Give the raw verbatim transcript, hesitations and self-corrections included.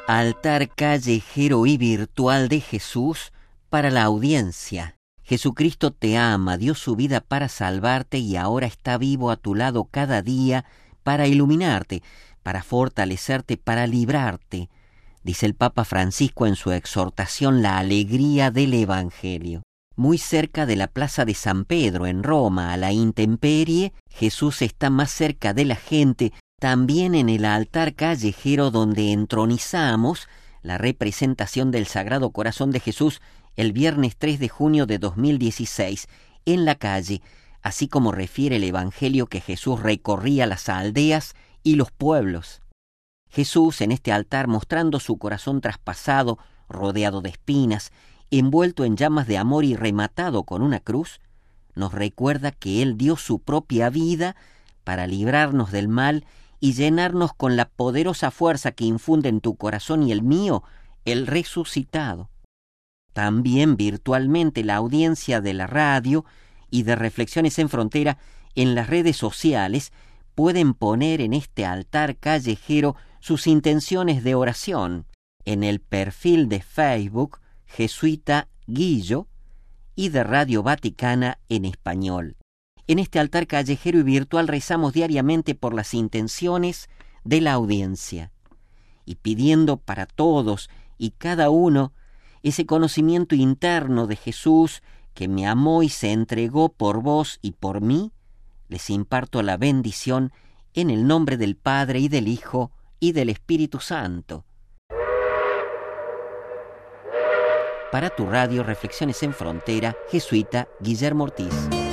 Altar callejero y virtual de Jesús para la audiencia. Jesucristo te ama, dio su vida para salvarte y ahora está vivo a tu lado cada día para iluminarte, para fortalecerte, para librarte. Dice el Papa Francisco en su exhortación La alegría del Evangelio. Muy cerca de la Plaza de San Pedro, en Roma, a la intemperie, Jesús está más cerca de la gente, también en el altar callejero donde entronizamos la representación del Sagrado Corazón de Jesús el viernes tres de junio de dos mil dieciséis, en la calle, así como refiere el Evangelio que Jesús recorría las aldeas y los pueblos. Jesús en este altar, mostrando su corazón traspasado, rodeado de espinas, envuelto en llamas de amor y rematado con una cruz, nos recuerda que Él dio su propia vida para librarnos del mal y llenarnos con la poderosa fuerza que infunde en tu corazón y el mío el resucitado. También virtualmente la audiencia de la radio y de Reflexiones en Frontera en las redes sociales pueden poner en este altar callejero sus intenciones de oración en el perfil de Facebook Jesuita Guillo y de Radio Vaticana en español. En este altar callejero y virtual rezamos diariamente por las intenciones de la audiencia y pidiendo para todos y cada uno ese conocimiento interno de Jesús que me amó y se entregó por vos y por mí, les imparto la bendición en el nombre del Padre y del Hijo y del Espíritu Santo. Para tu radio Reflexiones en Frontera, Jesuita Guillermo Ortiz.